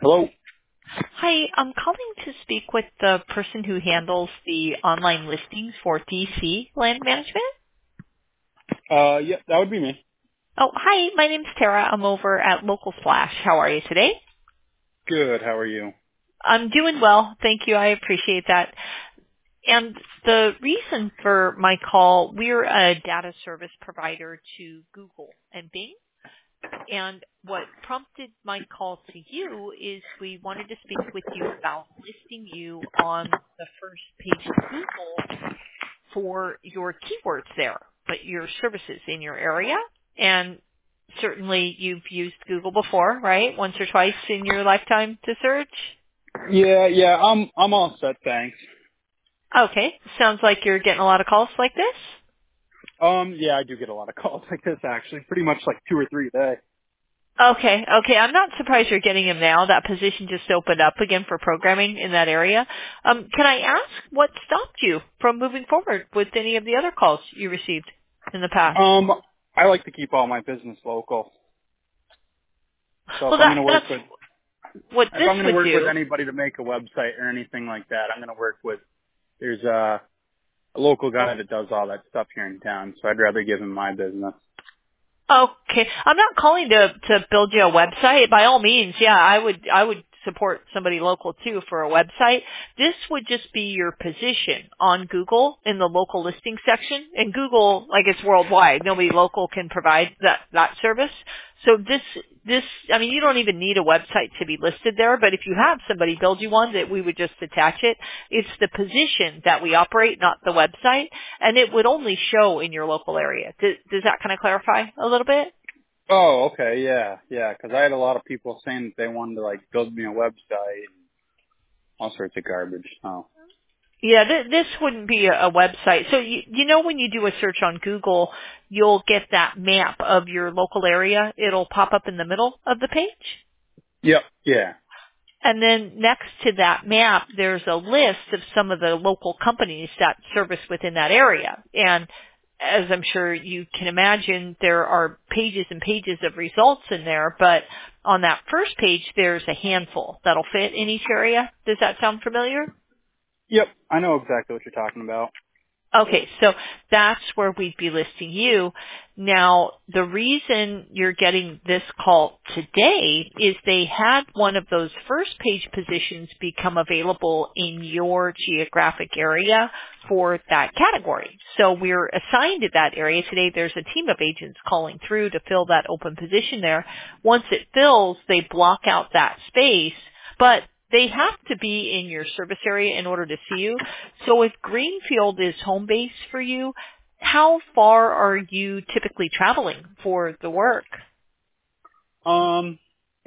Hello. Hi, I'm calling to speak with the person who handles the online listings for DC Land Management. Yeah, that would be me. Oh, hi, my name's Tara. I'm over at Local Splash. How are you today? Good. How are you? I'm doing well. Thank you. I appreciate that. And the reason for my call, we're a data service provider to Google and Bing. And what prompted my call to you is we wanted to speak with you about listing you on the first page of Google for your keywords there, but your services in your area. And certainly you've used Google before, right? Once or twice in your lifetime to search. Yeah. I'm all set, thanks. Okay. Sounds like you're getting a lot of calls like this. Yeah, I do get a lot of calls like this actually. Pretty much like 2 or 3 a day. Okay. I'm not surprised you're getting them now. That position just opened up again for programming in that area. Can I ask what stopped you from moving forward with any of the other calls you received in the past? I like to keep all my business local. So Well, that's what if this I'm gonna would work with do. anybody to make a website or anything like that, I'm gonna work with. There's a local guy that does all that stuff here in town, so I'd rather give him my business. Okay. I'm not calling to build you a website. By all means, yeah, I would support somebody local too for a website. This would just be your position on Google in the local listing section. And Google, like it's worldwide. Nobody local can provide that service. So I mean, you don't even need a website to be listed there, but if you have somebody build you one, that we would just attach it. It's the position that we operate, not the website, and it would only show in your local area. Does that kind of clarify a little bit? Oh, okay, yeah. Because I had a lot of people saying that they wanted to like build me a website and all sorts of garbage. So. Yeah, this wouldn't be a website. So you know when you do a search on Google, you'll get that map of your local area. It'll pop up in the middle of the page. Yep. Yeah. And then next to that map, there's a list of some of the local companies that service within that area. And as I'm sure you can imagine, there are pages and pages of results in there, but on that first page, there's a handful that'll fit in each area. Does that sound familiar? Yep, I know exactly what you're talking about. Okay, so that's where we'd be listing you. Now, the reason you're getting this call today is they had one of those first page positions become available in your geographic area for that category. So we're assigned to that area today. There's a team of agents calling through to fill that open position there. Once it fills, they block out that space, but they have to be in your service area in order to see you. So if Greenfield is home base for you, how far are you typically traveling for the work? Um,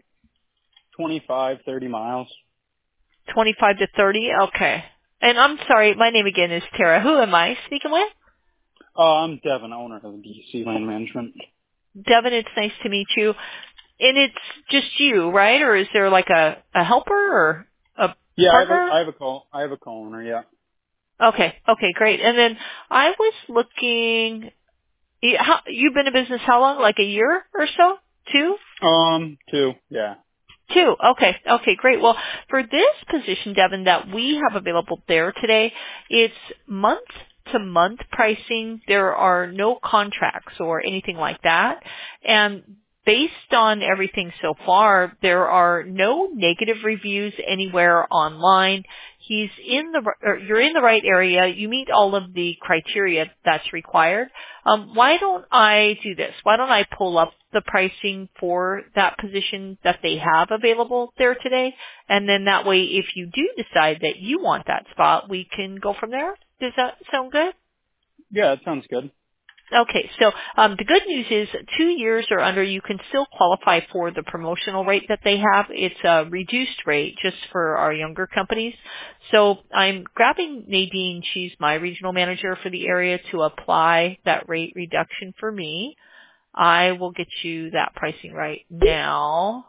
25, 30 miles. 25 to 30? Okay. And I'm sorry, my name again is Tara. Who am I speaking with? I'm Devin, owner of DC Land Management. Devin, it's nice to meet you. And it's just you, right? Or is there like a helper or a Yeah, partner? I have a co-owner, yeah. Okay, great. And then I was looking, you've been in business how long? Like a year or so? Two? 2, yeah. Two. Okay, great. Well, for this position, Devin, that we have available there today, it's month to month pricing. There are no contracts or anything like that. And based on everything so far, there are no negative reviews anywhere online. You're in the right area. You meet all of the criteria that's required. Why don't I do this? Why don't I pull up the pricing for that position that they have available there today? And then that way, if you do decide that you want that spot, we can go from there. Does that sound good? Yeah, that sounds good. Okay, so the good news is 2 years or under, you can still qualify for the promotional rate that they have. It's a reduced rate just for our younger companies. So I'm grabbing Nadine, she's my regional manager for the area, to apply that rate reduction for me. I will get you that pricing right now.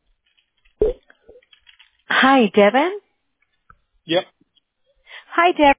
Hi, Devin. Yep. Hi, Devin.